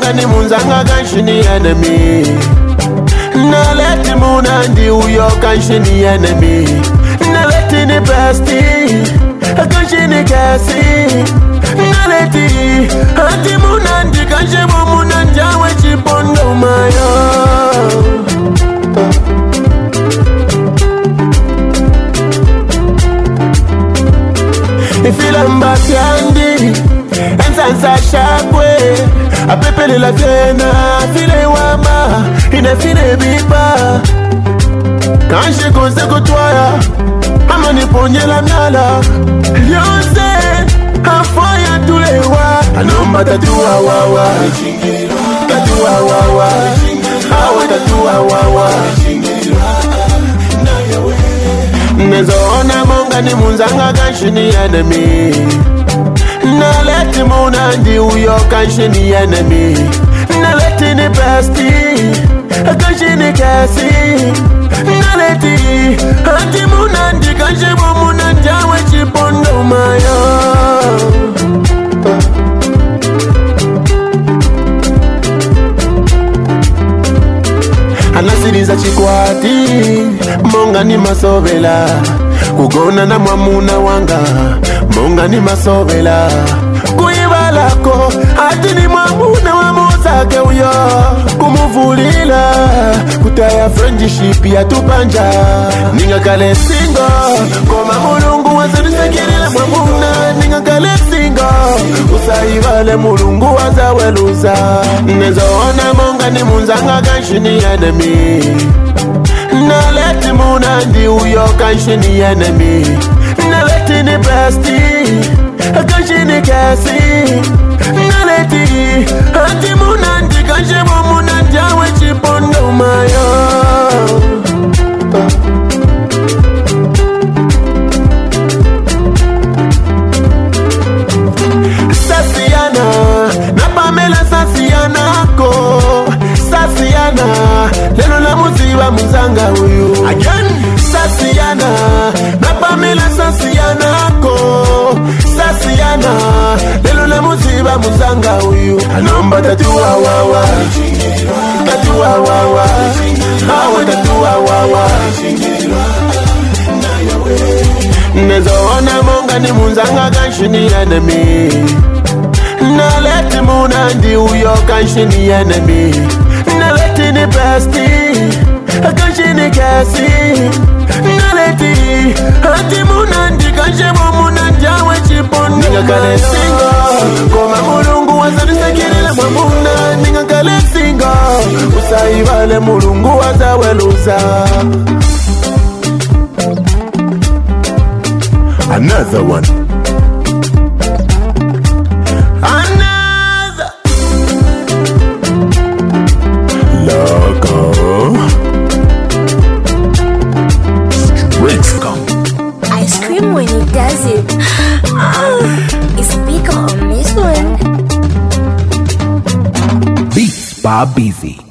monga ni munzanga kanshini enemy. Na leti munandi uyo kanshini enemy. Na leti ni bestie kanshini kasi. Na leti anti munandi kanshimo munandi awe chipondo mayo. Ifila mbati andi ensansa shakwe apepele la tena file wama inefine bipa kanshi konse kutwaya ama niponye la miala yonse afoya tulewa anomba tatua wawa tatua wawa awe tatua wawa nezoona monga ni munzanga kanshini enemy. Na leti munandi uyo kanshini enemy. Na leti ni bestie kanshini kasi. Na leti anti munandi kanshimo munandi awe chipondo mayo. Anasiriza chikwati monga ni masobela. Kugona na mwamuna wanga monga ni masobela. Kuibalako ati ni mwamuna wa muzake uyo. Kumuvulila kutaya friendship ya tupanja. Ninga kale singo koma mulungu wazanisekirila mwamuna. Ninga kale singo usaibale mulungu wazaweluza. Nezoona monga ni munzanga kanshini enemy. Na leti munandi uyo kanshini enemy. Na leti ni bestie kanshini kasi. Na leti anti munandi kanshimo munandi awe chipondo mayo. Sasiana na Pamela Sasiana ko. Sasiana lelo la musiba muzanga uyu again. Sasiana na Pamela Sasiana ko. Sasiana lelo la musiba muzanga uyu anomba tatua wawa tatua wawa awe tatua wawa. Nezoona monga ni munzanga kanshini enemy. Na leti munandi uyo kanshini enemy. Na leti ni bestie kanshini kasi. Na leti anti munandi kanshimo munandi awe chipondo. Ninga kale singo koma mulungu wazanisekirila mwamuna. Ninga kale singo usaibale mulungu wazaweluza. Another one. Another. Loco. I scream when he does it. It's big on this one. Beats by Beezy.